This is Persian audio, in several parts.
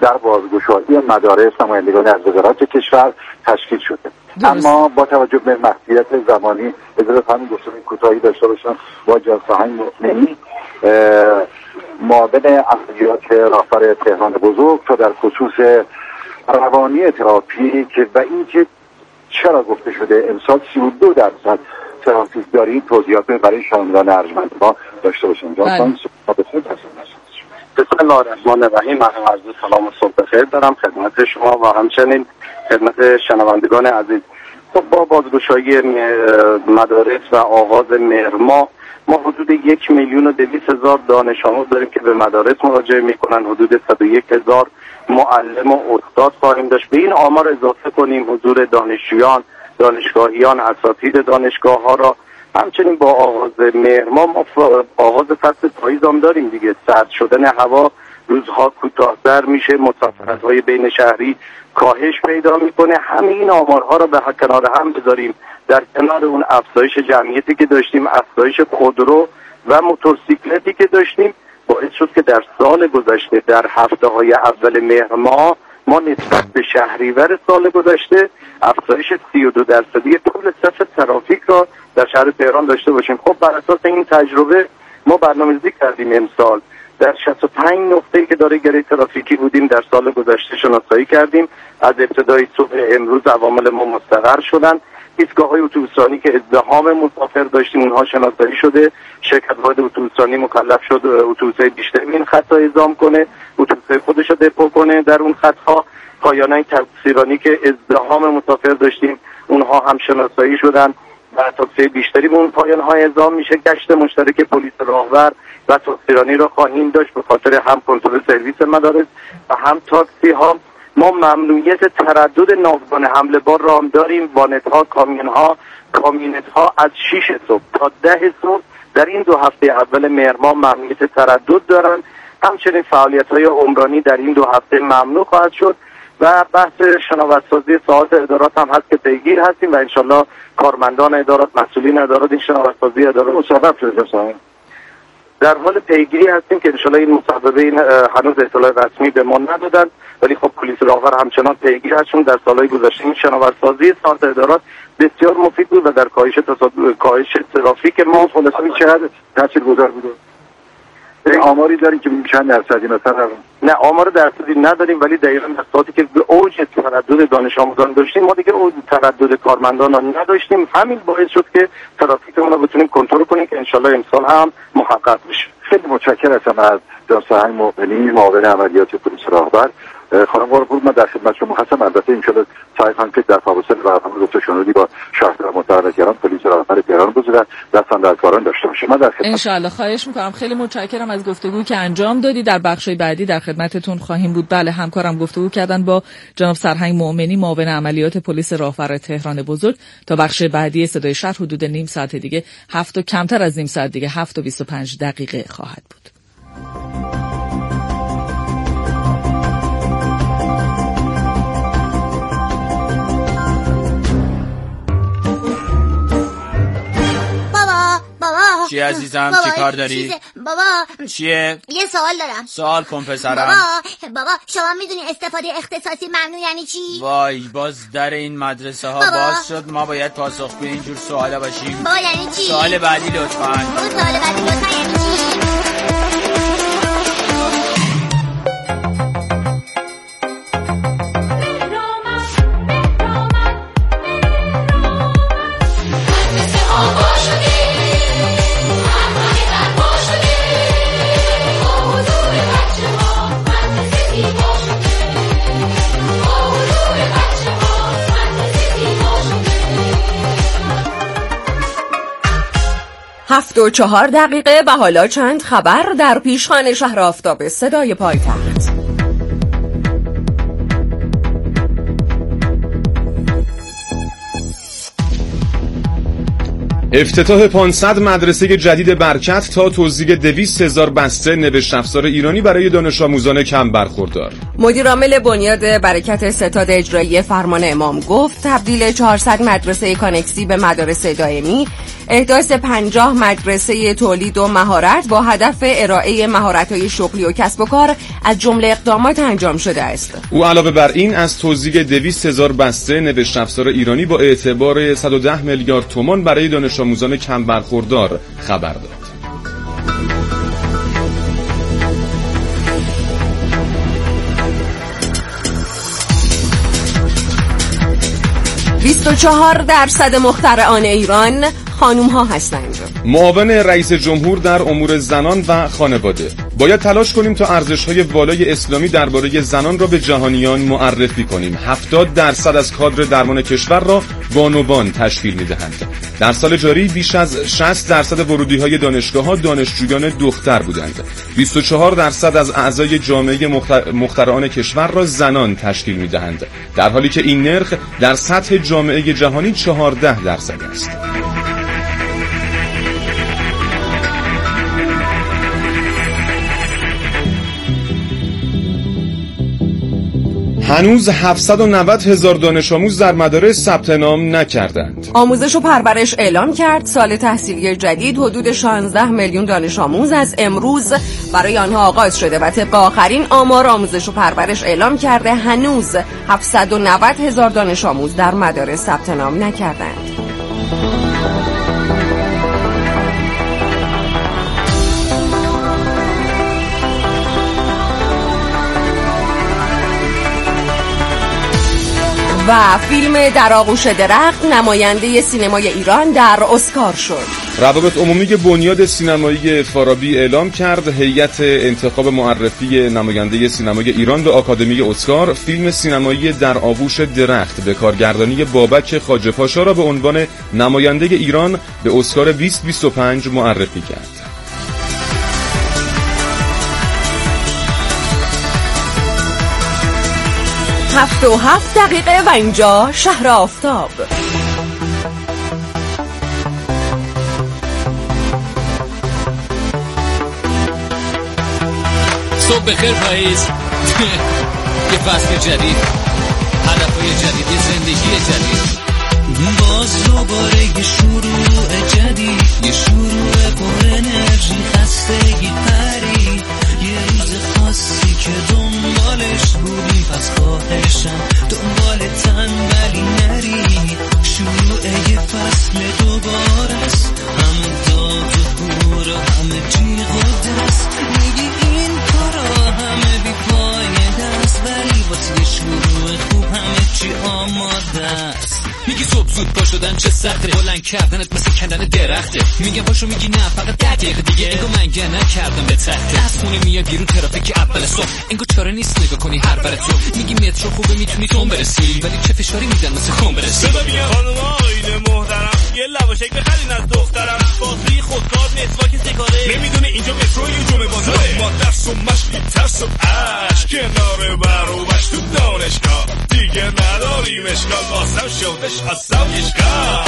در بازگشایی مدارس نمایندگان از وزارات کشور تشکیل شده. اما با توجه به محدودیت زمانی اجازه همین گفتگوی کوتاهی داشته باشم با جناب سرهنگ مؤمنی معاون عملیات راهبر تهران بزرگ تا در خصوص روانی ترافیک و اینکه چرا گفته شده امسال 32% ترافیک داریم توضیحات برای شنوندگان ارجمند ما داشته باشیم. بسم الله الرحمن الرحیم. من عرض سلام و صبح بخیر دارم خدمت شما و همچنین خدمت شنوندگان عزیز. خب با بازگشایی مدارس و آغاز مهر ماه ما حدود 1,200,000 دانش آموز داریم که به مدارس مراجعه میکنن. حدود 101,000 معلم و استاد خواهیم داشت. به این آمار اضافه کنیم حضور دانشجویان، دانشگاهیان، اساتید دانشگاه ها را. همچنین با آغاز مهر ماه آغاز فصل پاییز هم داریم دیگه. سرد شدن هوا، روزها کوتاه‌تر میشه، مسافرت‌های بین شهری کاهش پیدا میکنه. همه این آمارها را به کنار هم بذاریم، در کنار اون افزایش جمعیتی که داشتیم، افزایش خودرو و موتورسیکلتی که داشتیم، باعث شد که در سال گذشته در هفته‌های اول مهر ماه ما نسبت به شهریور سال گذشته افزایش 32% طول صف ترافیک را در شهر تهران داشته باشیم. خب بر اساس این تجربه ما برنامه‌ریزی کردیم امسال در 65 نقطه‌ای که دارای ترافیکی بودیم در سال گذشته شناسایی کردیم. از ابتدای صبح امروز عوامل ما مستقر شدن. ایستگاه‌های اتوبوسرانی که ازدحام مسافر داشتیم اونها شناسایی شده. شرکت واحد اتوبوسرانی مکلف شد اتوبوس‌های بیشتری این خط‌ها اعزام کنه، اتوبوس‌های خودش رو دپو کنه در اون خط‌ها. پایانه تاکسیرانی که ازدحام مسافر داشتیم اونها هم شناسایی شدن و تاکسی بیشتری به اون پایان‌ها اعزام میشه. گشت مشترک پلیس راهور و تاکسیرانی را خواهیم داشت به خاطر هم کنترل سرویس مدارس و هم تاکسی ها. ما ممنوعیت تردد ناوگان حمل بار را هم داریم. وانت ها، کامیونت ها از 6 صبح تا 10 صبح در این 2 هفته اول مهر ماه ممنوعیت تردد دارن. همچنین فعالیت های عمرانی در این 2 هفته ممنوع خواهد شد و بحث شناورسازی ساعات ادارات هم هست که پیگیر هستیم و انشالله کارمندان ادارات، مسئولین ادارات این شناورسازی ادارات مصوب شده در حال پیگیری هستیم که انشالله این مصوبه این هنوز اطلاع رسمی به ما ندادن، ولی خب پلیس راهور همچنان پیگیر هستون. در سالهای گذشته این شناورسازی ساعات ادارات بسیار مفید بود و در کاهش ترافیک ما خلاصه چقدر تاثیرگذار بود. آماری داریم که چند درصدی مثلا؟ نه آمار درصدی نداریم، ولی دقیقاً در ساعتی که به اوج تردد دانش آموزان داشتیم ما دیگه اوج تردد کارمندان نداشتیم. همین باعث شد که ترافیکمون رو بتونیم کنترل کنیم که انشالله امسال هم محقق بشه. خیلی متشکرم از جناب سرهنگ مؤمنی معاون عملیات پلیس راهبر. خانم وارپور من در خدمت شما هستم. البته این شده سعی کنم که در فاصله برنامه گفته شنودی با شهردار متحرکان پلیس راهبر تهران بزرگ دستان در کاران داشته باشیم. من در خدمت ان شاء الله. خواهش می‌کنم. خیلی متشکرم از گفتگویی که انجام دادی. در بخش‌های بعدی در خدمتتون خواهیم بود. بله همکارم گفتگو کردن با جناب سرهنگ مؤمنی معاون عملیات پلیس راهبر تهران بزرگ. تا بخش بعدی صدای شهر حدود نیم ساعت دیگه 7 و کمتر از نیم ساعت دیگه 7:25 خواهد بود. چی عزیزم؟ چی کار داری؟ بابا چیه؟ یه سوال دارم. سوال کن پسرم. بابا شما میدونی استفاده اختصاصی ممنوع یعنی چی؟ وای باز در این مدرسه ها باز شد. ما باید پاسخگوی اینجور سوالا باشیم. بابا یعنی چی؟ سوال بعدی لطفاً. سوال بعدی لطفاً یعنی چی؟ هفت و 4 و حالا چند خبر در پیشخوان شهر آفتاب صدای پایتخت. افتتاح 500 مدرسه جدید برکت تا توزیع 200,000 بسته نوشت افزار ایرانی برای دانش آموزان کم برخوردار. مدیر عامل بنیاد برکت ستاد اجرایی فرمان امام گفت تبدیل 400 مدرسه کانکسی به مدارس دائمی احداث 50 مدرسه تولید و مهارت با هدف ارائه مهارت‌های شغلی و کسب و کار از جمله اقدامات انجام شده است. او علاوه بر این از توزیع 200,000 بسته نوشت افزار ایرانی با اعتبار 110 میلیارد تومان برای دانش آموزان کم برخوردار خبر داد. 24% مخترعان ایران خانوم ها هستند. معاون رئیس جمهور در امور زنان و خانواده: باید تلاش کنیم تا ارزش‌های والای اسلامی درباره زنان را به جهانیان معرفی کنیم. 70% از کادر درمان کشور را بانوان تشکیل می‌دهند. در سال جاری بیش از 60% ورودی‌های دانشگاه‌ها دانشجویان دختر بودند. 24% از اعضای جامعه مخترعان کشور را زنان تشکیل می‌دهند، در حالی که این نرخ در سطح جامعه جهانی 14% است. هنوز 790,000 دانش آموز در مدارس ثبت نام نکردند. آموزش و پرورش اعلام کرد سال تحصیلی جدید حدود 16 میلیون دانش آموز از امروز برای آنها آغاز شده و طبق آخرین آمار آموزش و پرورش اعلام کرده هنوز 790,000 دانش آموز در مدارس ثبت نام نکردند. و فیلم در آغوش درخت نماینده سینمای ایران در اسکار شد. روابط عمومی بنیاد سینمایی فارابی اعلام کرد هیئت انتخاب معرفی نماینده سینمای ایران به آکادمی اسکار فیلم سینمایی در آغوش درخت به کارگردانی بابک خواجه پاشا را به عنوان نماینده ایران به اسکار 2025 معرفی کرد. 7:07 و اینجا شهر آفتاب. صبح بخیر پاییز. یه فصل جدید، هدفهای جدید، یه زندگی جدید. باز دوباره یه شروع جدید، یه شروع پر انرژی، خستگی پری، یه روز خاصی که دنبالش بودی، پس خواهشم دنبال تنبلی نری. شروع یه فصل دوباره است، همه داد و گور و همه جیغ و دست، میگی این کارا همه بی فایده است، ولی واسه شروع خوب همه چی آماده است. میگی صبح زود پا شدن چه سخته، بلند کردنت مثل کندن درخته. میگم پاشو، میگی نه فقط 10 دقیقه دیگه. انگار من گه نکردم به تخته، از خونه میای بیرون ترافیک اول صبح، انگار چاره نیست نگاه کنی هر بر تو. میگی مترو خوبه میتونی تون برسی، ولی چه فشاری میدن مثل خون برسی. صدا میاد خانم آقایون محترم، یه لواشک بخرین از دخترم، بازوی خودکار مسواک سیگاره، نمیدونه اینجا مترو یه جمعه بازاره. ما درس و مشقی ترس و عشق، کنار بروبش تو دانشگاه، دیگه نداریم اشکال، بازم شدش آسایشگاه.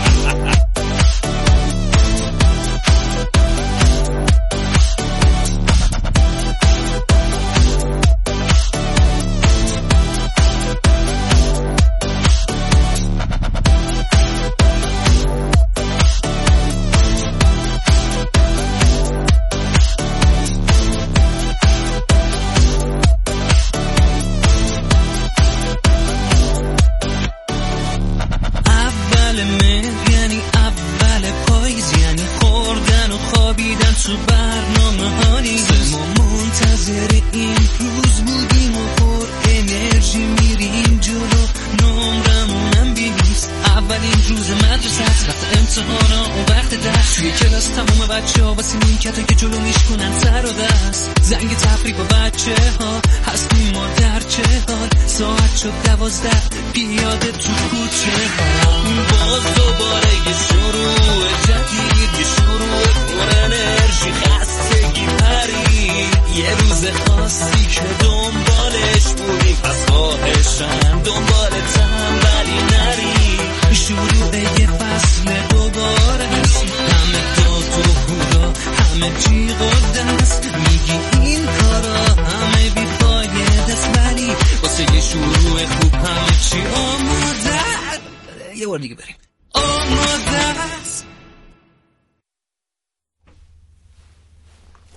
تو برنامه ها نیست، ما منتظر این روز بودیم و پر انرژی میریم جلو، نمرمونم بینیست. اولین روز مدرسه است، وقت امتحانا و وقت درس، توی کلاس تمام بچه ها واسه نیمکتا که جلو میشکنن سر و دست. زنگ تفریح با بچه ها هستیم ما در چه حال، ساعت شد 12 پیاده تو کوچه ها. باز دوباره یه شروع جدید، یه شروع پر انرژی، خستگی پری، یه روز خاصی که دنبالش بودی، پس خواهشم دنبال تنبلی نری. شروع یه فصل دوباره است، همه داد و هورا، همه جیغ و دست، میگی این کارا همه بی فایده است، ولی واسه یه شروع خوب همه چی آماده. یه بار دیگه بریم. آماده است،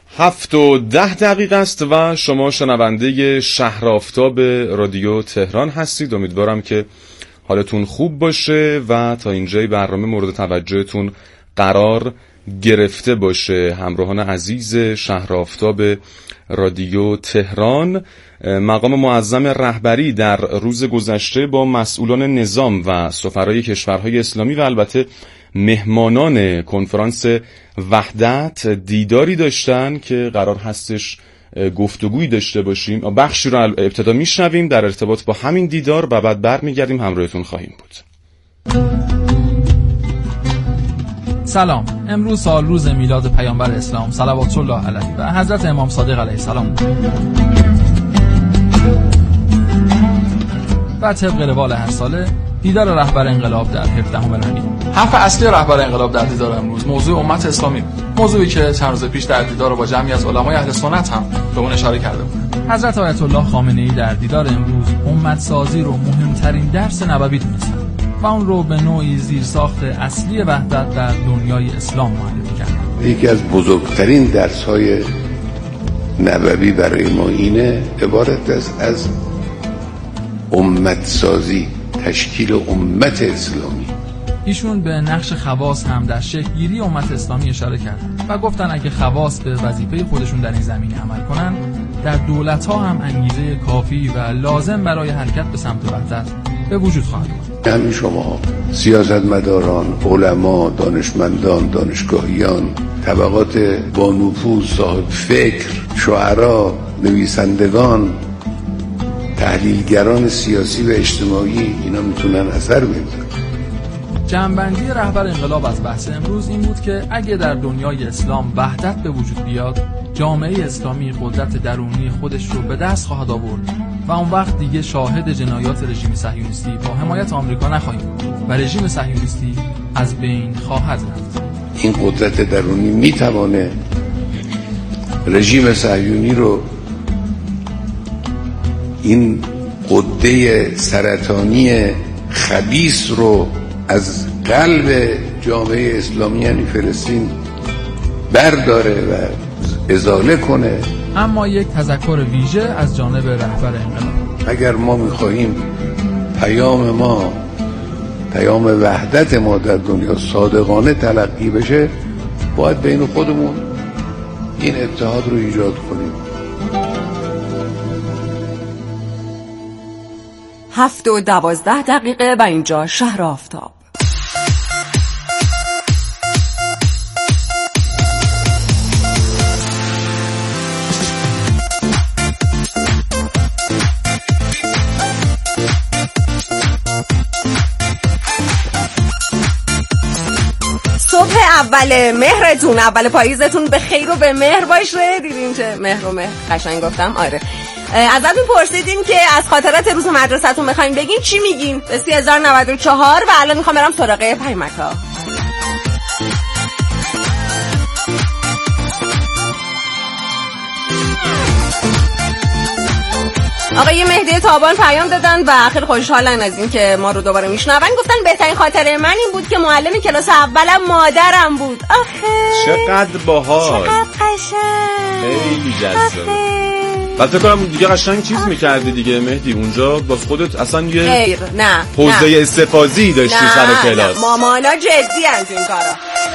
7:10 است و شما شنونده شهر آفتاب رادیو تهران هستید. امیدوارم که حالتون خوب باشه و تا اینجای برنامه مورد توجهتون قرار گرفته باشه. همراهان عزیز شهر آفتاب رادیو تهران، مقام معظم رهبری در روز گذشته با مسئولان نظام و سفرای کشورهای اسلامی و البته مهمانان کنفرانس وحدت دیداری داشتن که قرار هستش گفتگویی داشته باشیم. بخشی رو ابتدا میشنویم در ارتباط با همین دیدار و بعد برمیگردیم همراهتون خواهیم بود. سلام. امروز سال روز میلاد پیامبر اسلام صلوات الله علیه و حضرت امام صادق علیه السلام و طبق روال هر ساله دیدار رهبر انقلاب در 17 ربیع. حرف اصلی رهبر انقلاب در دیدار امروز موضوع امت اسلامی، موضوعی که چند روز پیش در دیدار با جمعی از علمای اهل سنت هم به اون اشاره کرده بود. حضرت آیت الله خامنه‌ای در دیدار امروز امت سازی رو مهمترین درس نبوی دونستن و اون رو به نوعی زیرساخت اصلی وحدت در دنیای اسلام معرفی کردن. یکی از بزرگترین درس‌های نبوی برای ما اینه، عبارت از امت سازی، تشکیل امت اسلامی. ایشون به نقش خواص هم در شکل‌گیری امت اسلامی اشاره کردن و گفتن اگه خواص به وظیفه خودشون در این زمینه عمل کنن، در دولت‌ها هم انگیزه کافی و لازم برای حرکت به سمت وحدت به وجود خواهد آمد. همین شما سیاستمداران، علما، دانشمندان، دانشگاهیان، طبقات با نفوذ، صاحب فکر، شاعرا، نویسندگان، تحلیلگران سیاسی و اجتماعی، اینا میتونن اثر بگذارن. جنبندی رهبر انقلاب از بحث امروز این بود که اگه در دنیای اسلام وحدت به وجود بیاد، جامعه اسلامی قدرت درونی خودش رو به دست خواهد آورد و اون وقت دیگه شاهد جنایات رژیم صهیونیستی با حمایت آمریکا نخواهیم و رژیم صهیونیستی از بین خواهد رفت. این قدرت درونی میتوانه رژیم صهیونی رو، این قده سرطانی خبیث رو از قلب جامعه اسلامی یعنی فلسطین برداره و ازاله کنه. اما یک تذکر ویژه از جانب رهبر انقلاب: اگر ما میخواهیم پیام وحدت ما در دنیا صادقانه تلقی بشه، باید بین خودمون این اتحاد رو ایجاد کنیم. 7:12 و اینجا شهر آفتاب. صبح اول مهرتون، اول پاییزتون به خیر و به مهر باشه. دیدین چه مهر و مهر قشنگ گفتم؟ آره. ازتون پرسیدین که از خاطرات روز مدرسه‌تون بخواین بگین چی میگین؟ به 3094 و الان میخوام برم سراغ پیامک‌ها. آقای مهدی تابان پیام دادن و خیلی خوشحالن از این که ما رو دوباره میشنون. گفتن بهترین خاطره من این بود که معلم کلاس اولم مادرم بود. آخه چقدر باحال، چقدر قشنگ، خیلی جذاب. بعد فکر کنم دیگه قشنگ چیز میکردی دیگه مهدی اونجا باز خودت اصلا یه حوزه استفاضی داشتی سر کلاس. نه مامانا جدی ان تو این کارا.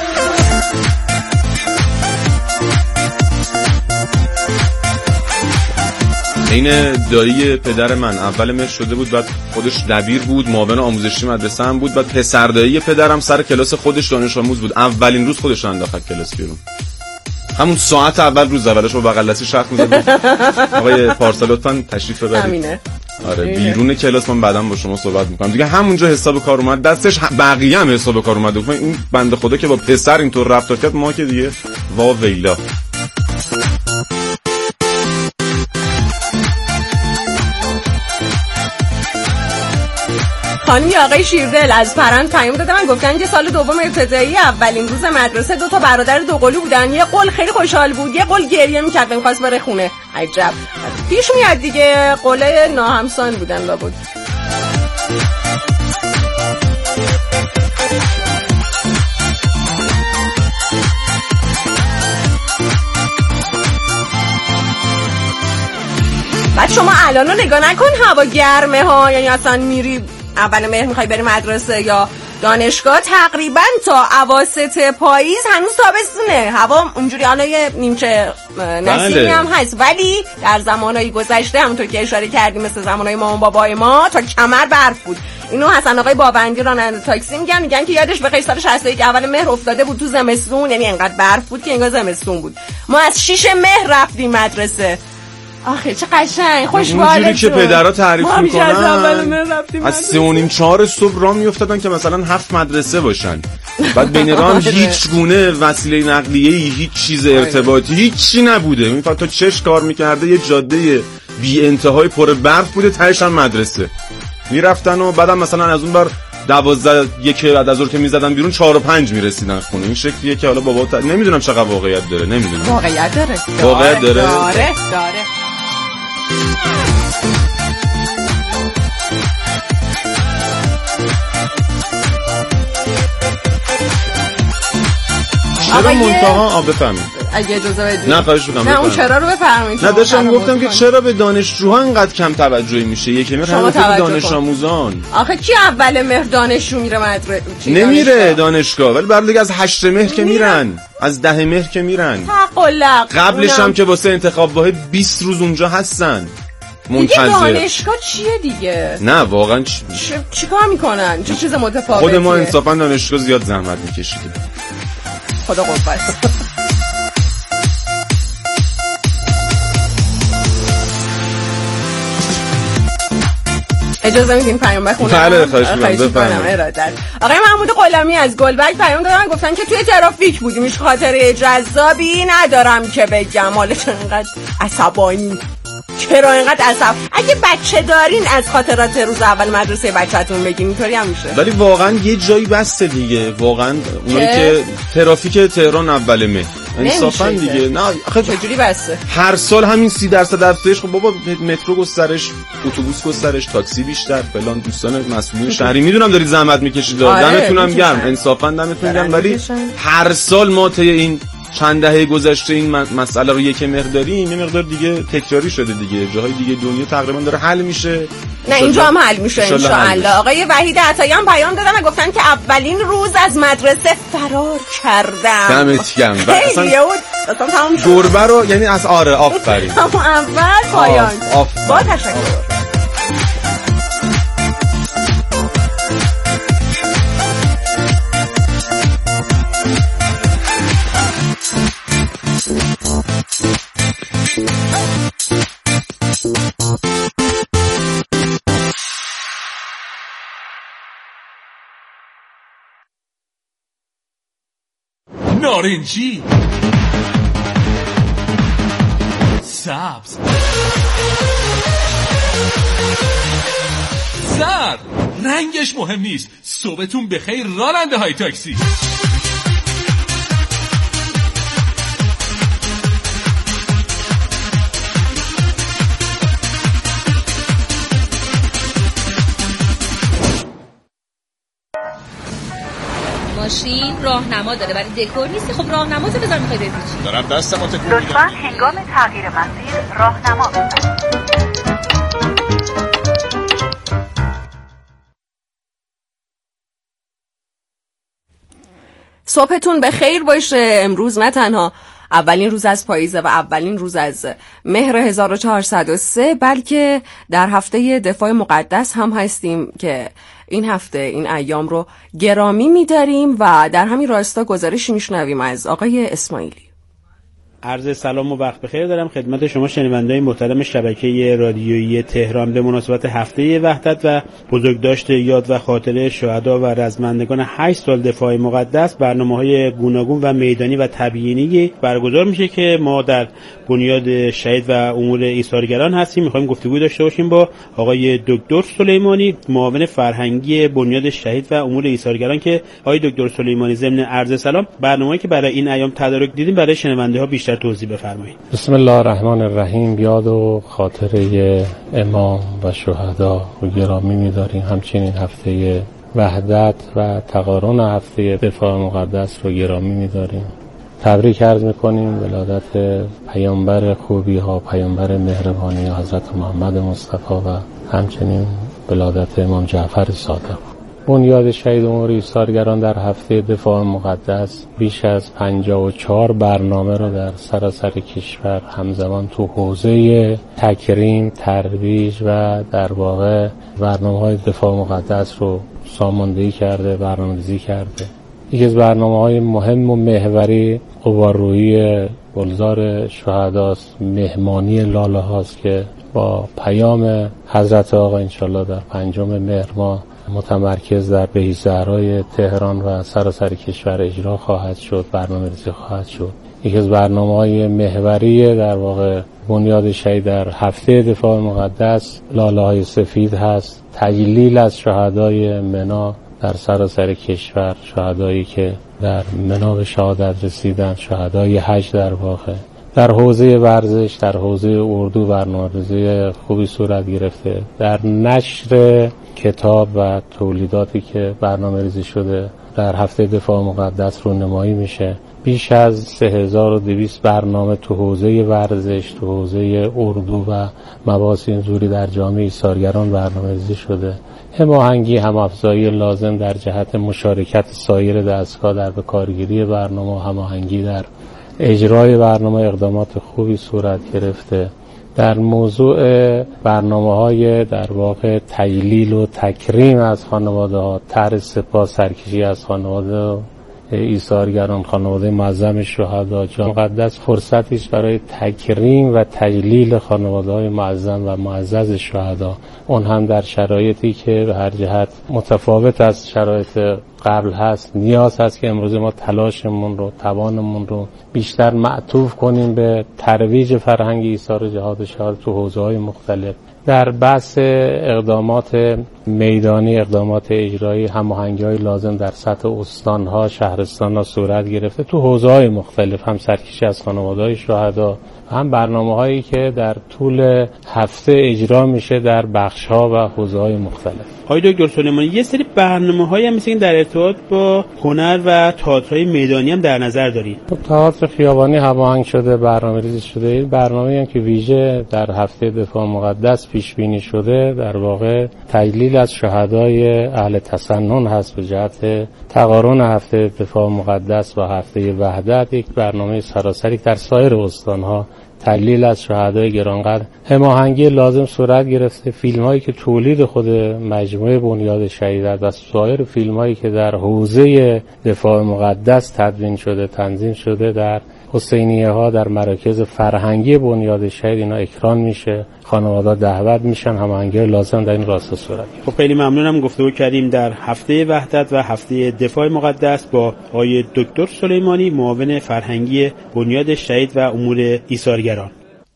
این دایی پدر من اول مهر شده بود، بعد خودش دبیر بود، معاون آموزشی مدرسه هم بود، بعد پسر دایی پدرم سر کلاس خودش دانش آموز بود. اولین روز خودش انداخت کلاس بیرون، همون ساعت اول روز اولش رو بغل دستی شرط می‌زد. آقای پارسا لطفاً تشریف ببرید. همینه. آره بیرون کلاس من بعداً با شما صحبت می‌کنم دیگه. همونجا حساب کار اومد دستش، بقیه هم حساب کار اومد. این بنده خدا که با پسر اینطور رفتار کرد، ما که دیگه وا ویلا. خانمی آقای شیردل از پرند پیام دادن، من گفتن که سال دوم ابتدایی اولین روز مدرسه 2 تا برادر دوقلو بودن. یه قل خیلی خوشحال بود، یه قل گریه میکرد میخواست بره خونه. عجب پیش میاد دیگه، قله ناهمسان بودن لابد. بعد شما الان رو نگاه نکن هوا گرمه ها، یعنی اصلا میری اول مهر میخوای بری مدرسه یا دانشگاه تقریبا تا اواسط پاییز هنوز تابستونه، هوا اونجوری حالا یه نیمچه نسیمی هم هست، ولی در زمانهای گذشته همونطور که اشاره کردیم مثل زمانهای مامان بابای ما تا کمر برف بود. اینو حسن آقای باوندی راننده تاکسی میگن که یادش بخیر سال 61 اول مهر افتاده بود تو زمستون، یعنی انقدر برف بود که انگار زمستون بود. ما از 6 مهر رفتیم مدرسه. آخه چه قشنگ خوشحاله که پدرها تعریف میکنن از 3:30-4 صبح راه میافتادن که مثلا 7 مدرسه باشن، بعد بین راه هیچ گونه وسیله نقلیه‌ای، هیچ چیز ارتباطی، هیچی نبوده. این فقط تا چش کار میکرده، یه جاده بی انتهای پر برف بوده، تهش هم مدرسه میرفتن و بعدم مثلا از اون بر 12 بعد از ظهر که میزدن بیرون 4 و 5 میرسیدن خونه. این شکلیه که حالا بابا نمیدونم چقدر واقعیت داره، نمیدونم واقعیت داره. چرا منتها بفهمید اگه اجازه بدید؟ نه خواهش می‌کنم. نه اون چرا رو بفرمایید. نه داشتم گفتم که چرا به دانشجوها اینقدر کم توجهی میشه، یکی مهر همه دانش آموزان. آخه کی اول مهر دانشجو میره مدرسه؟ نمیره دانشگاه، ولی بعد دیگه از 8 مهر که میرن، از 10 مهر که میرن. قبلش هم که واسه انتخاب واحد 20 روز اونجا هستن. دیگه دانشگاه چیه دیگه؟ نه واقعا چیکار میکنن؟ چه چیز متفاوتیه؟ خود ما انصافا دانشگاه زیاد زحمت میکشیدیم. خدا قوت. اجازه میدین پیام بخونم؟ بله خواهش می‌کنم. آقای محمود غلامی از گلبرگ پیام دادن، گفتن که توی ترافیک بودیم، هیچ خاطره جذابی ندارم که بگم. حالا چرا اینقدر عصبانی؟ چرا اینقدر عصب؟ اگه بچه دارین از خاطرات روز اول مدرسه بچه‌تون بگین، اینطوری هم میشه. ولی واقعا یه جایی بسته دیگه، واقعا اونایی که ترافیک تهران اول مهر انصافا دیگه. نه آخه چجوری بسته؟ هر سال همین 30% افزایش. خب بابا مترو گسترش، اتوبوس گسترش، تاکسی بیشتر، فلان. دوستان مسئولین شهری میدونم دارید زحمت میکشید، دمتون هم گرم، انصافا دمتون گرم، ولی هر سال ما طی این چند دهه گذشته این مسئله رو یک مقدار داریم، یه مقدار دیگه تکراری شده دیگه، جاهای دیگه دنیا تقریبا داره حل میشه. نه اینجا هم حل میشه ان شاء الله. آقای وحید عطایان پیام دادن و گفتن که اولین روز از مدرسه فرار کردم. دمت گرم. اصلا تمام گربه رو یعنی از آفرین. اول پایان. با تشکر. نارنجی، سبز، زرد، رنگش مهم نیست. صبحتون بخیر راننده های تاکسی. ماشین راهنما داره ولی دکور نیست. خب راهنماتو بذار، میخوای بری چی؟ دارم دستمو تکون میدم. لطفاً هنگام تغییر مسیر راهنما بزنید. صبحتون بخیر باشه. امروز نه تنها اولین روز از پاییزه و اولین روز از مهر 1403 بلکه در هفته دفاع مقدس هم هستیم که این هفته این ایام رو گرامی می‌داریم و در همین راستا گزارشی میشنویم از آقای اسماعیلی. عرض سلام و وقت بخیر دارم خدمت شما شنوندگان محترم شبکه رادیویی تهران به مناسبت هفته وحدت و بزرگداشت یاد و خاطره شهدا و رزمندگان 8 سال دفاع مقدس. برنامه‌های گوناگون و میدانی و تبیینی برگزار میشه که ما در بنیاد شهید و امور ایثارگران هستیم. می‌خوایم گفتگو داشته باشیم با آقای دکتر سلیمانی، معاون فرهنگی بنیاد شهید و امور ایثارگران، که آقای دکتر سلیمانی ضمن عرض سلام برنامه‌ای که برای این ایام تدارک دیدیم برای شنونده‌ها بیشتر توضیح بفرمایید. بسم الله الرحمن الرحیم. یاد و خاطره امام و شهدا رو گرامی می‌داریم. همچنین هفته وحدت و تقارن هفته دفاع مقدس رو گرامی می‌داریم. تبریک عرض میکنیم ولادت پیامبر خوبی ها، پیامبر مهربانی ها حضرت محمد مصطفی و همچنین ولادت امام جعفر صادق. بنیاد شهید امور ایثارگران در هفته دفاع مقدس بیش از 54 برنامه رو در سراسر کشور همزمان تو حوزه تکریم، ترویج و در واقع برنامه‌های دفاع مقدس رو ساماندهی کرده، برنامه‌ریزی کرده. یکی از برنامه‌های مهم و محوری غباررویی گلزار شهداست، مهمانی لاله هاست که با پیام حضرت آقا انشالله در 5 مهر ماه متمرکز در بهی‌زهرای تهران و سراسر کشور اجرا خواهد شد، برنامه‌ریزی خواهد شد. یکی از برنامه‌های محوری در واقع بنیاد شهید در هفته دفاع مقدس لاله‌های سفید هست، تجلیل از شهدای منی در سراسر کشور، شهدایی که در منی به شهادت رسیدن، شهدای حج در واقع. در حوزه ورزش، در حوزه اردو برنامه‌ریزی خوبی صورت گرفته. در نشر کتاب و تولیداتی که برنامه‌ریزی شده در هفته دفاع مقدس رونمایی میشه. بیش از 3200 برنامه تو حوزه ورزش، تو حوزه اردو و مباحث اینجوری در جامعه ایثارگران برنامه‌ریزی شده. هماهنگی، هم‌افزایی لازم در جهت مشارکت سایر دستگاه در بکارگیری برنامه و هماهنگی در اجرای برنامه اقدامات خوبی صورت گرفته. در موضوع برنامه‌های در واقع تجلیل و تکریم از خانواده‌ها، طرح سپاس سرکشی از خانواده ایثارگران، خانواده معظم شهدا، جان مقدس فرصتی است برای تکریم و تجلیل خانواده‌های معظم و معزز شهدا، اون هم در شرایطی که به هر جهت متفاوت از شرایط قبل هست. نیاز هست که امروز ما تلاشمون رو، توانمون رو بیشتر معطوف کنیم به ترویج فرهنگ ایثار جهاد شهادت تو حوزه‌های مختلف. در بحث اقدامات میدانی، اقدامات اجرایی، هماهنگی‌های لازم در سطح استان‌ها، شهرستان‌ها صورت گرفته تو حوزه‌های مختلف، هم سرکشی از خانواده‌های شهدا، هم برنامه‌هایی که در طول هفته اجرا میشه در بخش‌ها و حوزه‌های مختلف. آقای دکتر سلیمانی، یه سری برنامه‌هایی هم مثل این در ارتباط با هنر و تئاترهای میدانی هم در نظر دارید. تئاتر خیابانی هماهنگ شده، برنامه‌ریزی شده. این برنامه‌ای هم که ویژه در هفته دفاع مقدس پیش بینی شده در واقع تجلیل از شهدای اهل تسنن هست به جهت تقارن هفته دفاع مقدس و هفته وحدت. یک برنامه سراسری در سایر استان‌ها تجلیل از شهدای گرانقدر هماهنگی لازم صورت گرفته. فیلم‌هایی که تولید خود مجموعه بنیاد شهید و سایر فیلم‌هایی که در حوزه دفاع مقدس تدوین شده، تنظیم شده در حسینیه‌ها، در مراکز فرهنگی بنیاد شهید اینا اکران میشه، خانواده‌ها دعوت میشن، هماهنگی لازم در این راستا صورت گرفته. خب خیلی ممنونم. گفتگو کردیم در هفته وحدت و هفته دفاع مقدس با آقای دکتر سلیمانی، معاون فرهنگی بنیاد شهید و امور ایثارگران.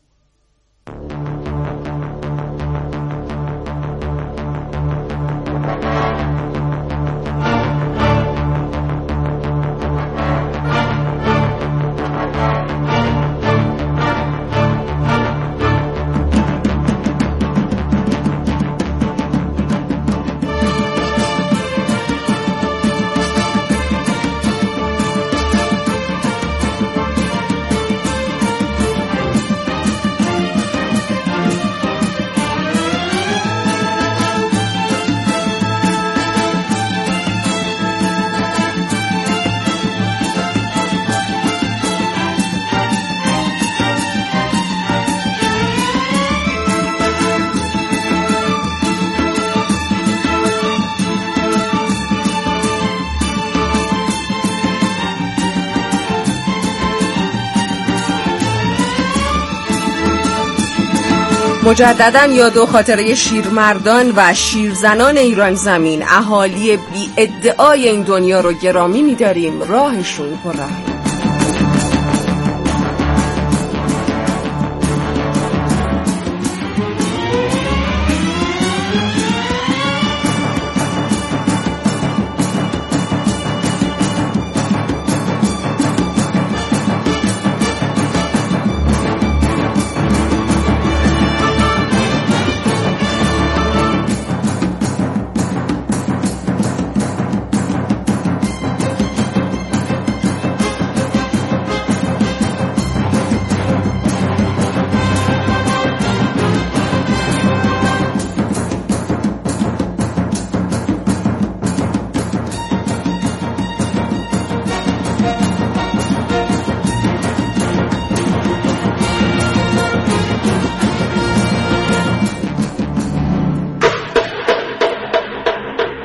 مجدداً یاد و خاطره شیرمردان و شیرزنان ایران زمین، اهالی بی ادعای این دنیا رو گرامی می‌داریم. راهشون پرراه.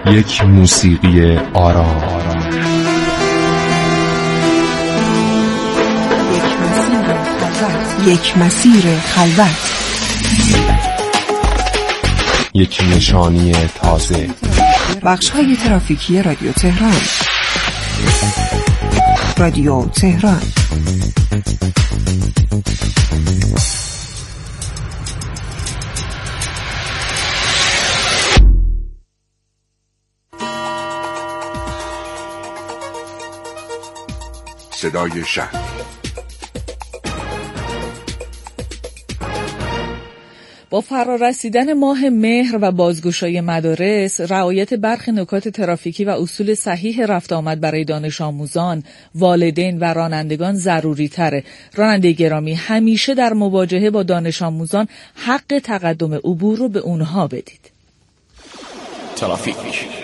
یک موسیقی آرام. یک مسیر خلوت. یک نشانی تازه. بخش‌های ترافیکی رادیو تهران. رادیو تهران. صدای شهر. با فرارسیدن ماه مهر و بازگشایی مدارس، رعایت برخی نکات ترافیکی و اصول صحیح رفت آمد برای دانش آموزان، والدین و رانندگان ضروری تره. راننده گرامی، همیشه در مواجهه با دانش آموزان حق تقدم عبور رو به اونها بدید. ترافیک.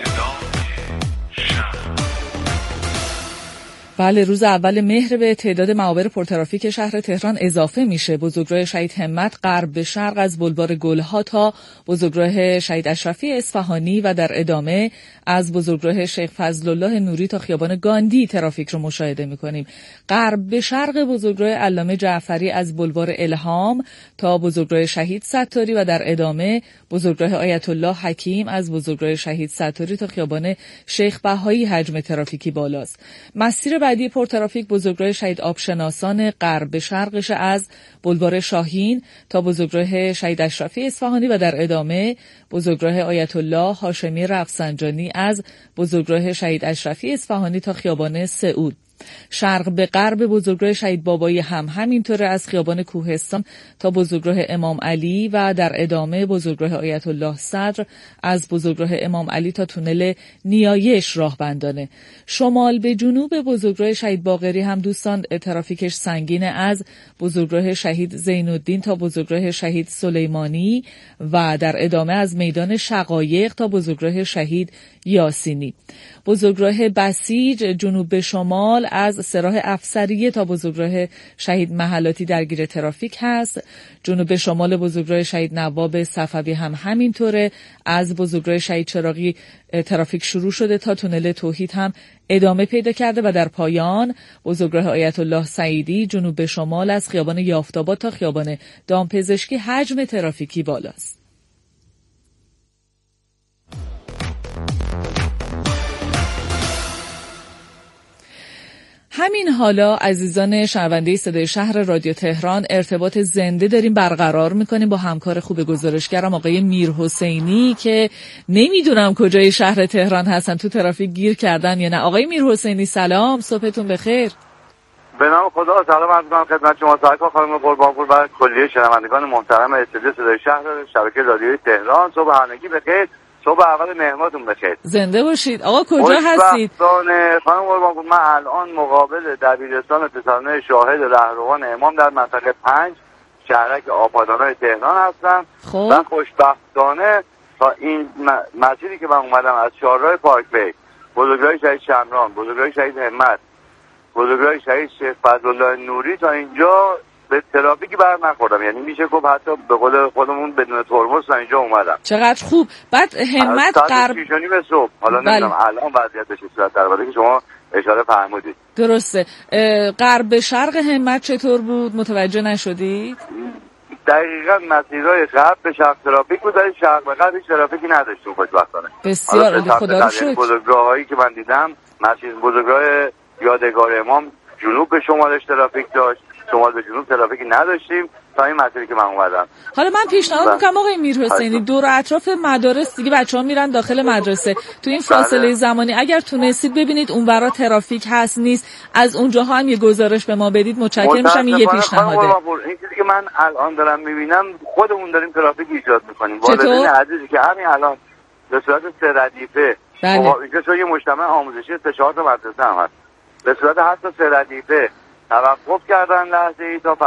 بله، روز اول مهر به تعداد معابر پرترافیک شهر تهران اضافه میشه. بزرگراه شهید همت غرب به شرق از بلوار گلها تا بزرگراه شهید اشرفی اصفهانی و در ادامه از بزرگراه شیخ فضلالله نوری تا خیابان گاندی ترافیک رو مشاهده میکنیم. غرب به شرق بزرگراه علامه جعفری از بلوار الهام تا بزرگراه شهید ستاری و در ادامه بزرگراه آیت الله حکیم از بزرگراه شهید ستاری تا خیابان شیخ بهایی حجم ترافیکی بالاست. مسیر بعدی پرترافیک بزرگراه شهید آبشناسان غرب به شرقش از بلوار شاهین تا بزرگراه شهید اشرفی اصفهانی و در ادامه بزرگراه آیت الله هاشمی رفسنجانی از بزرگراه شهید اشرفی اصفهانی تا خیابان سعود. شرق به غرب بزرگراه شهید بابایی هم همینطوره از خیابان کوهستان تا بزرگراه امام علی و در ادامه بزرگراه آیت الله صدر از بزرگراه امام علی تا تونل نیایش راهبندانه. شمال به جنوب بزرگراه شهید باقری هم دوستان ترافیکش سنگینه از بزرگراه شهید زین‌الدین تا بزرگراه شهید سلیمانی و در ادامه از میدان شقایق تا بزرگراه شهید یاسینی. بزرگراه بسیج جنوب به شمال از سراح افسریه تا بزرگراه شهید محلاتی درگیر ترافیک هست. جنوب به شمال بزرگراه شهید نواب صفوی هم همینطوره. از بزرگراه شهید چراغی ترافیک شروع شده تا تونل توحید هم ادامه پیدا کرده و در پایان بزرگراه آیت الله سعیدی جنوب به شمال از خیابان یافت‌آباد تا خیابان دامپزشکی حجم ترافیکی بالاست. همین حالا عزیزان شنونده صدای شهر رادیو تهران ارتباط زنده داریم برقرار میکنیم با همکار خوب گزارشگرم آقای میرحسینی که نمیدونم کجای شهر تهران هستن، تو ترافیک گیر کردن یا نه. آقای میرحسینی سلام، صبحتون بخیر. به نام خدا سلام عرض می‌کنم خدمت شما سرکار خانم قربانپور و کلیه شنوندگان محترم استودیو صدای شهر شبکه رادیویی تهران. صبح همگی بخیر، صبح اول مهماتون بخیر. زنده باشید. آقا کجا هستید؟ خانم قربانپور من الان مقابل دبیرستان پسرانه شاهد رهروان امام در منطقه 5 شهرک آبادان‌های تهران هستم. و خوشبختانه تا این مسیری که من اومدم از چهارراه پارک وی، بزرگراه شهید شمران، بزرگراه شهید همت، بزرگراه شهید شیخ فضلالله نوری تا اینجا به ترافیکی بر نخوردم، یعنی میشه گفت حتی به قول خودمون بدون ترمز تا اینجا اومدم. چقدر خوب. بعد همت غرب به صبح حالا نمیدونم الان وضعیتش صورت در حالی که شما اشاره فرمودید. درسته. غرب به شرق همت چطور بود؟ متوجه نشدید؟ دقیقاً مسیرهای غرب به شرق ترافیک بود، ولی شرق به غرب هیچ ترافیکی نداشتیم خوشبختانه. بسیار عالی، خدا رو شکر. بزرگراهایی که من دیدم، مسیر بزرگراه یادگار امام جنوب به شمالش ترافیک داشت، شمال به جنوب ترافیکی نداشتیم تا این مسیری که من اومدم. حالا من پیشنهاد میکنم آقای میرحسینی دور اطراف مدارس دیگه بچه‌ها میرن داخل مدرسه، تو این فاصله زمانی اگر تونستید ببینید اونورا ترافیک هست نیست، از اونجاها هم یه گزارش به ما بدید متشکرم میشم. این یه پیشنهاده. این چیزی که من الان دارم میبینم خودمون داریم ترافیک ایجاد میکنیم. والدین عزیزی که همین الان به صورت سه ردیفه اینجا یه مجتمع آموزشی 3-4 تا مدرسه هم هست، به صورت حتی 3 ردیفه توقف کردن لحظه‌ای تا